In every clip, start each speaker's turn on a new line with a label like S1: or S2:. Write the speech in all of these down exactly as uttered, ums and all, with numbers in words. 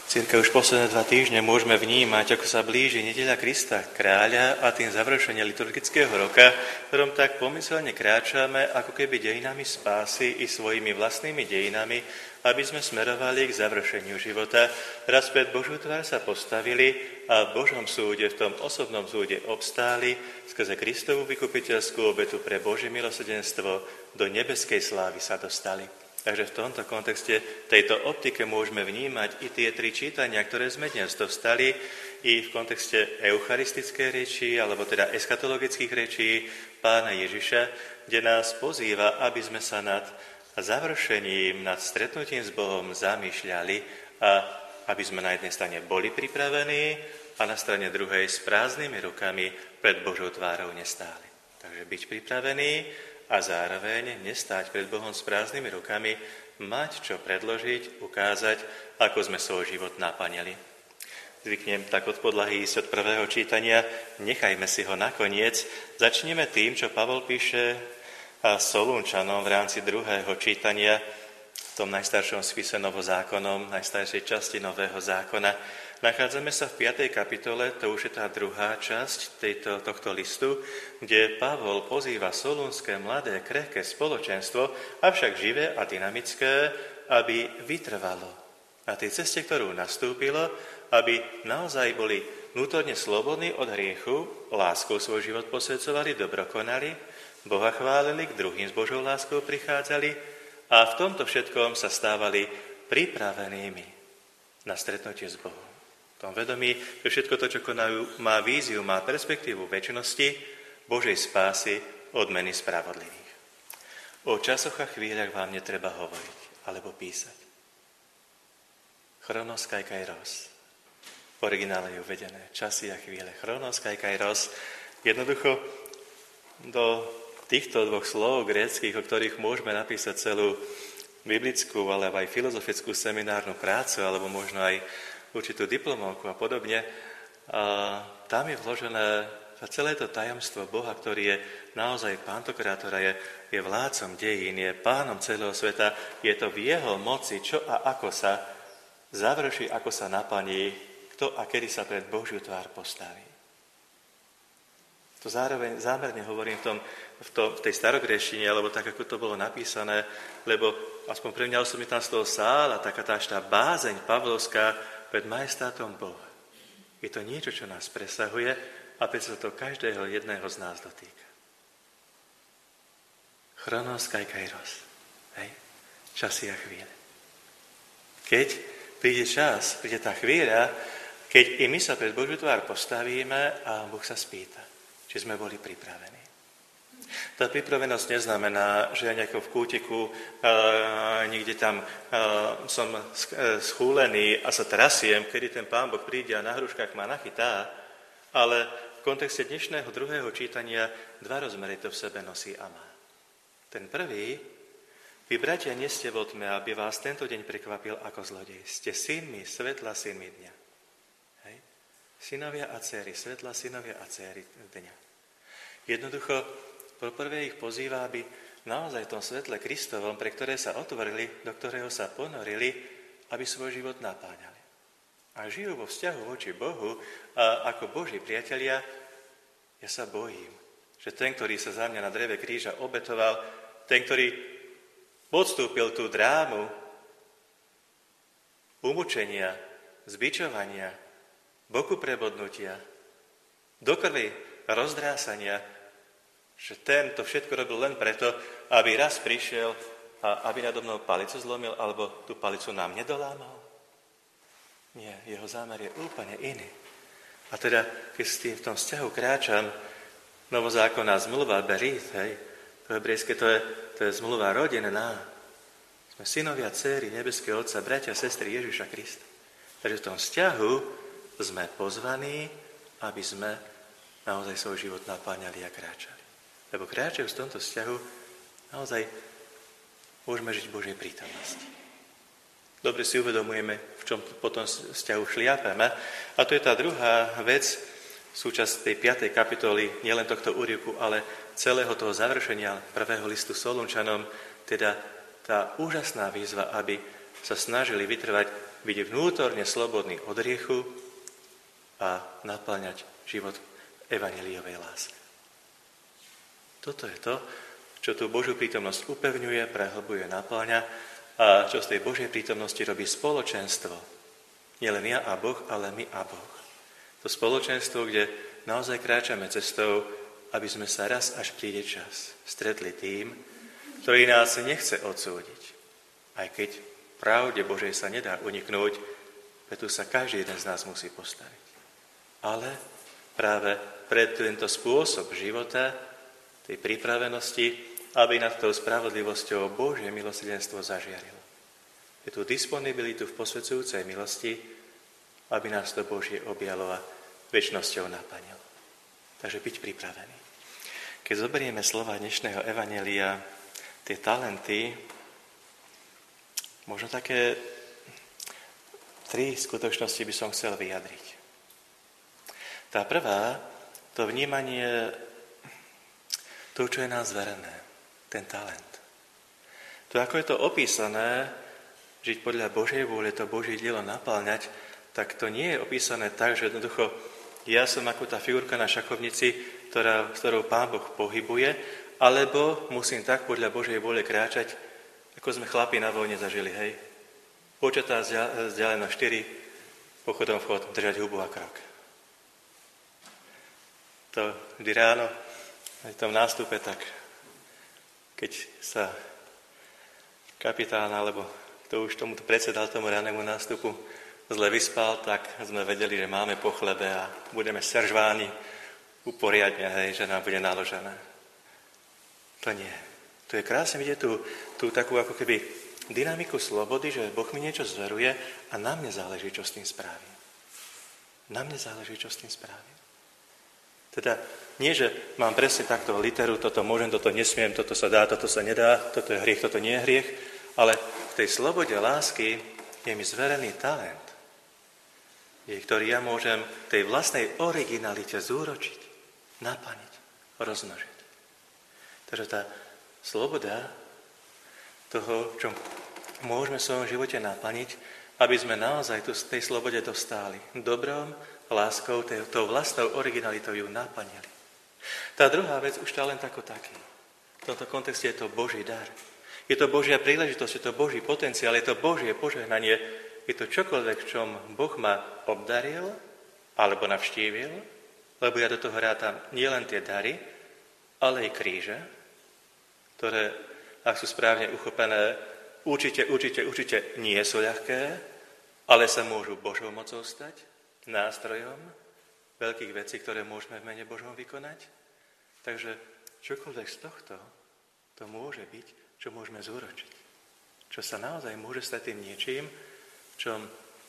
S1: Cirka už posledné dva týždne môžeme vnímať, ako sa blíži nedeľa Krista, kráľa a tým završenie liturgického roka, v ktorom tak pomyselne kráčame ako keby dejinami spásy i svojimi vlastnými dejinami, aby sme smerovali k završeniu života. Raz pred Božiu tvár sa postavili a v Božom súde, v tom osobnom súde obstáli, skrze Kristovú vykupiteľskú obetu pre Božie milosrdenstvo do nebeskej slávy sa dostali. Takže v tomto kontexte, tejto optike môžeme vnímať i tie tri čítania, ktoré sme dnes dostali, i v kontexte eucharistickej reči, alebo teda eschatologických rečí Pána Ježiša, kde nás pozýva, aby sme sa nad završením, nad stretnutím s Bohom zamýšľali a aby sme na jednej strane boli pripravení a na strane druhej s prázdnymi rukami pred Božou tvárou nestáli. Takže byť pripravený a zároveň nestáť pred Bohom s prázdnymi rukami, mať čo predložiť, ukázať, ako sme svoj život naplnili. Zvyknem tak od podlahy ísť od prvého čítania, nechajme si ho nakoniec. Začneme tým, čo Pavol píše Solúnčanom v rámci druhého čítania, v tom najstaršom spise novozákonom, najstaršej časti Nového zákona. Nachádzame sa v piatej kapitole, to už je tá druhá časť tejto, tohto listu, kde Pavol pozýva solúnske, mladé, krehké spoločenstvo, avšak živé a dynamické, aby vytrvalo na tej ceste, ktorú nastúpilo, aby naozaj boli vnútorne slobodní od hriechu, láskou svoj život posvedcovali, dobro konali, Boha chválili, k druhým s Božou láskou prichádzali a v tomto všetkom sa stávali pripravenými na stretnutie s Bohom. V tom vedomí, že všetko to, čo konajú, má víziu, má perspektívu večnosti, Božej spásy, odmeny spravodlivých. O časoch a chvíľach vám netreba hovoriť, alebo písať. Chronos kai kairos. V originále je uvedené časy a chvíle. Chronos kai kairos. Jednoducho do týchto dvoch slov gréckych, o ktorých môžeme napísať celú biblickú, alebo aj filozofickú seminárnu prácu, alebo možno aj určitú diplomovku a podobne. A tam je vložené celé to tajomstvo Boha, ktorý je naozaj pantokrátor, je, je vládcom dejín, je pánom celého sveta. Je to v jeho moci, čo a ako sa završí, ako sa naplní, kto a kedy sa pred Božiu tvár postaví. To zároveň zámerne hovorím v, tom, v, tom, v tej starogréštine, alebo tak, ako to bolo napísané, lebo aspoň pre mňa osobne tam z toho sála, taká tá, tá bázeň pavlovská pred majestátom Boha. Je to niečo, čo nás presahuje a preto sa to každého jedného z nás dotýka. Chronos kai kairos. Hej? Časy a chvíle. Keď príde čas, príde tá chvíľa, keď i my sa pred Božiu tvár postavíme a Boh sa spýta, či sme boli pripravení. Tá pripravenosť neznamená, že ja nejako v kútiku e, niekde tam e, som schúlený a sa trasiem, kedy ten Pán Boh príde a na hruškách ma nachytá, ale v kontexte dnešného druhého čítania dva rozmery to v sebe nosí a má. Ten prvý, vy bratia nie ste vo tme, aby vás tento deň prekvapil ako zlodej. Ste synmi svetla, synmi dňa. Hej? Synovia a dcéry svetla, synovia a dcéry dňa. Jednoducho, poprvé ich pozýva, aby naozaj v tom svetle Kristovom, pre ktoré sa otvorili, do ktorého sa ponorili, aby svoj život napáňali. A žijú vo vzťahu voči Bohu a ako Boží priatelia, ja sa bojím, že ten, ktorý sa za mňa na dreve kríža obetoval, ten, ktorý podstúpil tú drámu umučenia, zbičovania, boku prebodnutia, do krvi rozdrásania, že ten to všetko robil len preto, aby raz prišiel a aby nado mnou palicu zlomil, alebo tú palicu nám nedolámal. Nie, jeho zámer je úplne iný. A teda, keď s tým v tom vzťahu kráčam, novozákonná zmluva, berith, hej, to hebrejské, to je, to je zmluva rodinná. Sme synovia, dcéry nebeského Otca, bratia, sestry Ježiša Krista. Takže v tom vzťahu sme pozvaní, aby sme naozaj svoj život napáňali a kráčali. Lebo kráčajú v tomto vzťahu, naozaj môžeme žiť v Božej prítomnosti. Dobre si uvedomujeme, v čom potom vzťahu šliapeme. A to je tá druhá vec, súčasť tej piatej kapitoly, nielen tohto úryvku, ale celého toho završenia prvého listu Solúnčanom, teda tá úžasná výzva, aby sa snažili vytrvať byť vnútorne slobodný od hriechu a naplňať život evanjeliovej láske. Toto je to, čo tú Božiu prítomnosť upevňuje, prehlbuje, naplňa a čo z tej Božej prítomnosti robí spoločenstvo. Nielen ja a Boh, ale my a Boh. To spoločenstvo, kde naozaj kráčame cestou, aby sme sa raz, až príde čas, stretli tým, ktorý nás nechce odsúdiť. Aj keď pravde Božej sa nedá uniknúť, preto sa každý jeden z nás musí postaviť. Ale práve pre tento spôsob života, tej pripravenosti, aby nad tou spravodlivosťou Božie milosrdenstvo zažiarilo. Je tu disponibilitu v posvedzujúcej milosti, aby nás to Božie objalo a večnosťou naplnilo. Takže byť pripravený. Keď zoberieme slova dnešného evanjelia, tie talenty, možno také tri skutočnosti by som chcel vyjadriť. Tá prvá, to vnímanie to, čo je nám zverené, ten talent. To, ako je to opísané, žiť podľa Božej vôle, to Božie dielo napĺňať, tak to nie je opísané tak, že jednoducho ja som ako tá figurka na šachovnici, ktorá, s ktorou Pán Boh pohybuje, alebo musím tak podľa Božej vôle kráčať, ako sme chlapi na vojne zažili, hej. Počatá vzdialenosť štyri, pochodom vchod, držať hubu a krok. To vždy ráno, v tom nástupe, tak keď sa kapitán, alebo kto už tomuto predsedal tomu ranému nástupu, zle vyspal, tak sme vedeli, že máme po chlebe a budeme seržváni uporiadne, hej, že nám bude naložené. To nie. Tu je krásne vidieť tú, tú takú ako keby dynamiku slobody, že Boh mi niečo zveruje a na mne záleží, čo s tým spravím. Na mne záleží, čo s tým spravím. Teda nie, že mám presne takto literu, toto môžem, toto nesmiem, toto sa dá, toto sa nedá, toto je hriech, toto nie je hriech, ale v tej slobode lásky je mi zverený talent, je, ktorý ja môžem tej vlastnej originalite zúročiť, naplniť, rozmnožiť. Takže tá sloboda toho, čo môžeme v svojom živote naplniť, aby sme naozaj tu z tej slobode dostali dobrom, láskou, tou vlastnou originalitou ju naplnili. Tá druhá vec, už talent ako taký. V tomto kontexte je to Boží dar. Je to Božia príležitosť, je to Boží potenciál, je to Božie požehnanie, je to čokoľvek, v čom Boh ma obdaril alebo navštívil, lebo ja do toho rátam nielen tie dary, ale aj kríže, ktoré, ak sú správne uchopené, určite, určite, určite nie sú ľahké, ale sa môžu Božou mocou stať, nástrojom veľkých vecí, ktoré môžeme v mene Božom vykonať. Takže čokoľvek z tohto, to môže byť, čo môžeme zúročiť. Čo sa naozaj môže stať tým niečím, v čom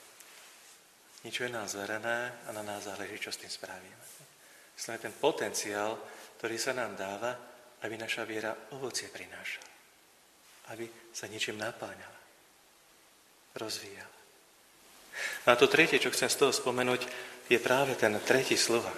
S1: niečo je nám zverené a na nás záleží, čo s tým spravíme. Vlastne ten potenciál, ktorý sa nám dáva, aby naša viera ovocie prinášala. Aby sa niečím napáňala. Rozvíjala. A to tretie, čo chcem z toho spomenúť, je práve ten tretí slova.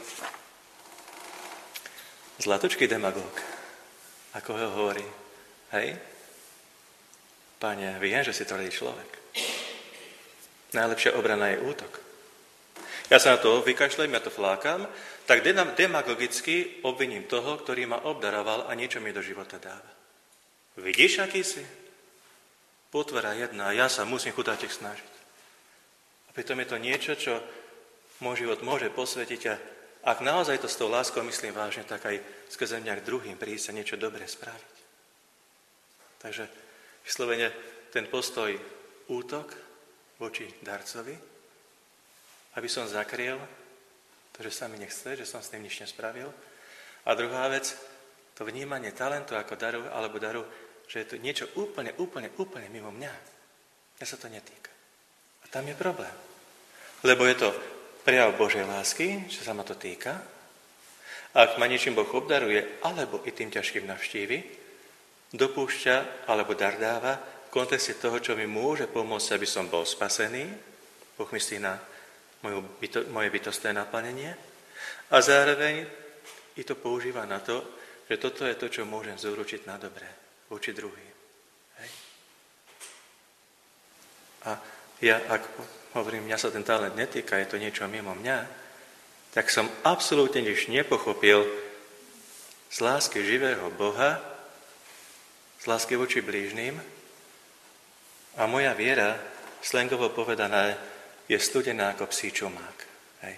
S1: Zlatučký demagóg, ako ho hovorí. Hej? Páne, viem, že si tvrdý človek. Najlepšia obrana je útok. Ja sa na to vykašľujem, ja to flákam, tak demagogicky obviním toho, ktorý ma obdaroval a niečo mi do života dáva. Vidíš, aký si? Potvora jedna, ja sa musím chudáček snažiť. A pritom je to niečo, čo môj život môže posvetiť a ak naozaj to s tou láskou myslím vážne, tak aj skrze mňa k druhým prísť a niečo dobré spraviť. Takže vyslovene ten postoj útok voči darcovi, aby som zakryl to, že sa mi nechce, že som s tým nič nespravil. A druhá vec, to vnímanie talentu ako daru, alebo daru, že je to niečo úplne, úplne, úplne mimo mňa. Mňa sa to netýka. A tam je problém. Lebo je to prejav Božej lásky, že sa ma to týka. Ak ma niečím Boh obdaruje, alebo i tým ťažkým navštívi, dopúšťa alebo dar dáva v kontexte toho, čo mi môže pomôcť, aby som bol spasený. Boh myslí na moju byto, moje bytostné naplnenie. A zároveň i to používa na to, že toto je to, čo môžem zúručiť na dobré voči druhým. Hej. A Ja, ak hovorím, mňa sa ten talent netýka, je to niečo mimo mňa, tak som absolútne nič nepochopil z lásky živého Boha, z lásky voči blížnym a moja viera, slangovo povedaná, je studená ako psí čumák. Hej.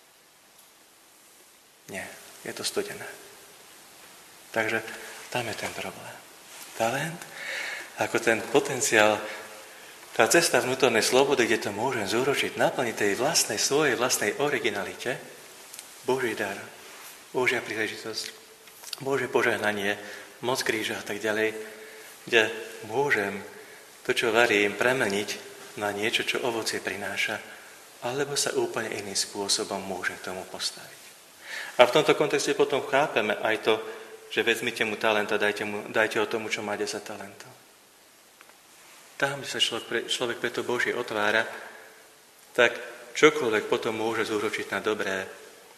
S1: Nie, je to studené. Takže tam je ten problém. Talent, ako ten potenciál, tá cesta vnútornej slobody, kde to môžem zúročiť, naplniť tej vlastnej, svojej vlastnej originalite, Boží dar, Božia príležitosť, Božie požehnanie, moc kríža a tak ďalej, kde môžem to, čo varím, premeniť na niečo, čo ovocie prináša, alebo sa úplne iným spôsobom môžem k tomu postaviť. A v tomto kontexte potom chápeme aj to, že vezmite mu talent a dajte, mu, dajte ho tomu, čo má desať talentov. Tam, kde sa človek, človek pre to Božie otvára, tak čokoľvek potom môže zúročiť na dobré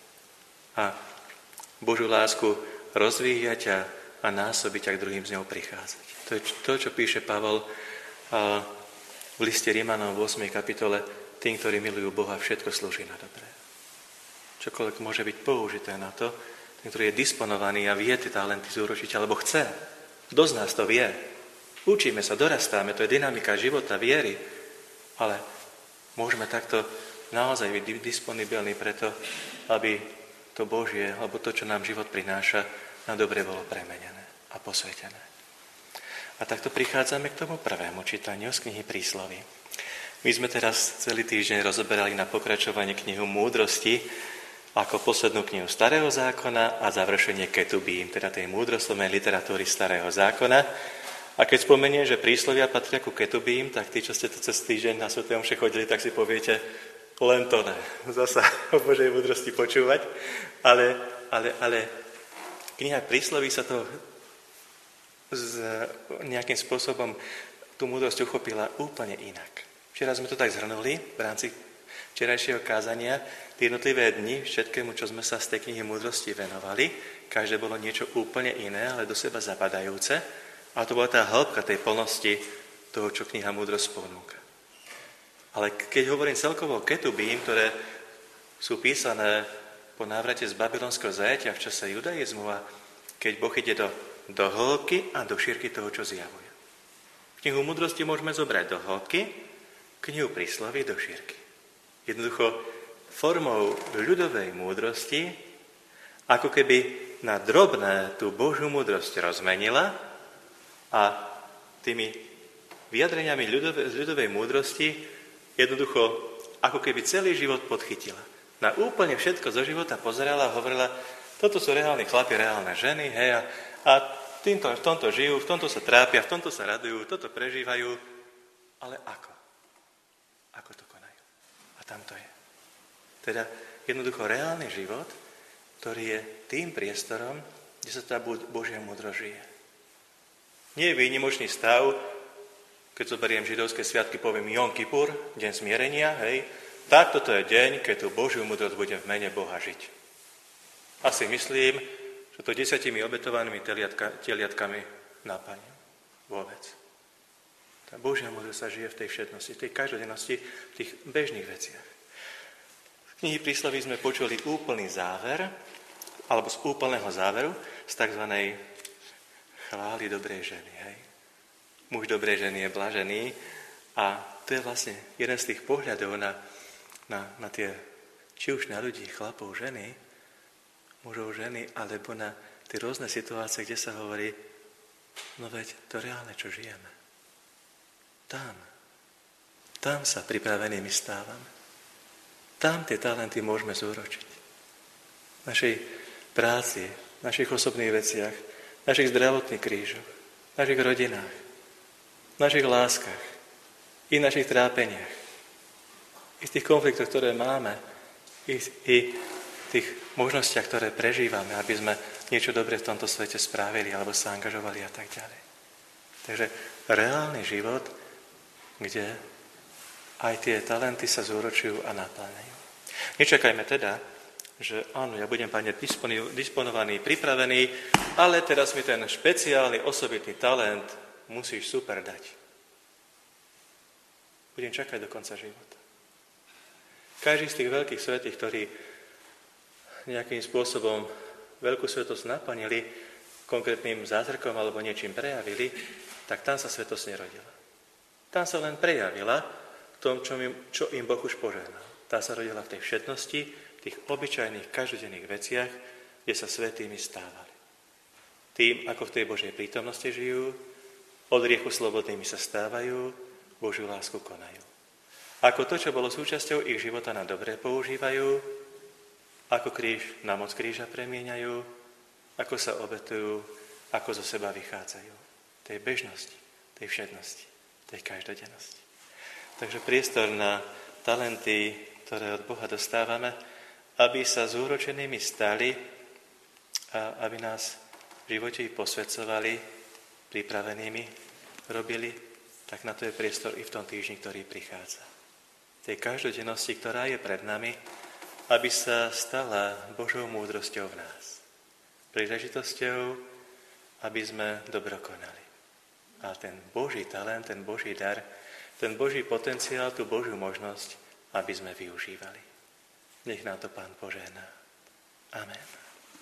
S1: a Božiu lásku rozvíjať a, a násobiť, ak druhým z ňou prichádzať. To je to, čo píše Pavol a, v liste Rimanom v ôsmej kapitole, tým, ktorí milujú Boha, všetko slúži na dobré. Čokoľvek môže byť použité na to, ten, ktorý je disponovaný a vie tie talenty zúročiť, alebo chce. Kto z nás to vie? Učíme sa, dorastáme, to je dynamika života, viery, ale môžeme takto naozaj byť disponibilní preto, aby to Božie, alebo to, čo nám život prináša, na dobre bolo premenené a posvetené. A takto prichádzame k tomu prvému čítaniu z knihy Prísloví. My sme teraz celý týždeň rozoberali na pokračovanie knihu Múdrosti ako poslednú knihu Starého zákona a završenie Ketubím, teda tej múdroslovnej literatúry Starého zákona. A keď spomenie, že príslovia patria ku Ketubím, tak tí, čo ste to cez týždeň na svätej omše chodili, tak si poviete, len to ne. Zasa o Božej múdrosti počúvať. Ale, ale, ale kniha Prísloví sa to z nejakým spôsobom tú múdrosť uchopila úplne inak. Včera sme to tak zhrnuli v rámci včerajšieho kázania, tie jednotlivé dni, všetkému, čo sme sa z tej knihy múdrosti venovali, každé bolo niečo úplne iné, ale do seba zapadajúce. A to bola tá hĺbka tej plnosti toho, čo kniha múdrosť ponúka. Ale keď hovorím celkovo o Ketubím, ktoré sú písané po návrate z babylonského zajatia v čase judaizmu a keď Boh ide do, do hĺbky a do šírky toho, čo zjavuje. Knihu múdrosti môžeme zobrať do hĺbky, knihu Prísloví do šírky. Jednoducho formou ľudovej múdrosti, ako keby na drobné tú Božiu múdrosť rozmenila a tými vyjadreniami ľudovej, z ľudovej múdrosti jednoducho ako keby celý život podchytila. Na úplne všetko zo života pozerala a hovorila, toto sú reálni chlapi, reálne ženy, hej, a, a týmto, v tomto žijú, v tomto sa trápia, v tomto sa radujú, toto prežívajú, ale ako? Ako to konajú? A tam to je. Teda jednoducho reálny život, ktorý je tým priestorom, kde sa tá Božia múdrosť žije. Nie je výnimočný stav, keď zoberiem židovské sviatky, poviem Jom Kipur, deň smierenia, hej, tak toto je deň, keď tú Božiu múdrosť budem v mene Boha žiť. Asi myslím, že to desiatimi obetovanými teliatka, teliatkami naplním. Vôbec. Tá Božia múdrosť sa žije v tej všetnosti, v tej každodennosti, v tých bežných veciach. V knihy Prísloví sme počuli úplný záver, alebo z úplného záveru, z tzv. Chvály dobrej ženy. Hej. Muž dobrej ženy je blažený a to je vlastne jeden z tých pohľadov na, na, na tie, či už na ľudí, chlapov, ženy, mužov, ženy, alebo na tie rôzne situácie, kde sa hovorí, no veď to reálne, čo žijeme. Tam, tam sa pripravenými stávame. Tam tie talenty môžeme zúročiť. V našej práci, v našich osobných veciach, v našich zdravotných krížoch, v našich rodinách, v našich láskach, i v našich trápeniach, i v tých konfliktoch, ktoré máme, i, i v tých možnostiach, ktoré prežívame, aby sme niečo dobré v tomto svete spravili alebo sa angažovali a tak ďalej. Takže reálny život, kde aj tie talenty sa zúročujú a naplňajú. Nečakajme teda, že áno, ja budem, Pane, disponovaný, pripravený, ale teraz mi ten špeciálny, osobitný talent musíš super dať. budem čakať do konca života. Každý z tých veľkých svätých, ktorí nejakým spôsobom veľkú svetosť naplnili, konkrétnym zázrakom alebo niečím prejavili, tak tam sa svetosť nerodila. Tam sa len prejavila v tom, čo im, čo im Boh už požehnal. Tá sa rodila v tej všetnosti, v tých obyčajných, každodenných veciach, kde sa svätými stávali. Tým, ako v tej Božej prítomnosti žijú, od hriechu slobodnými sa stávajú, Božiu lásku konajú. Ako to, čo bolo súčasťou ich života, na dobré používajú, ako kríž na moc kríža premieňajú, ako sa obetujú, ako zo seba vychádzajú. Tej bežnosti, tej všednosti, tej každodennosti. Takže priestor na talenty, ktoré od Boha dostávame, aby sa zúročenými stali a aby nás v živote posvedcovali, pripravenými robili, tak na to je priestor i v tom týždni, ktorý prichádza. Tej každodennosti, ktorá je pred nami, aby sa stala Božou múdrosťou v nás. Príležitosťou, aby sme dobro konali. A ten Boží talent, ten Boží dar, ten Boží potenciál, tú Božiu možnosť, aby sme využívali. Nech nám to Pán požehná. Amen.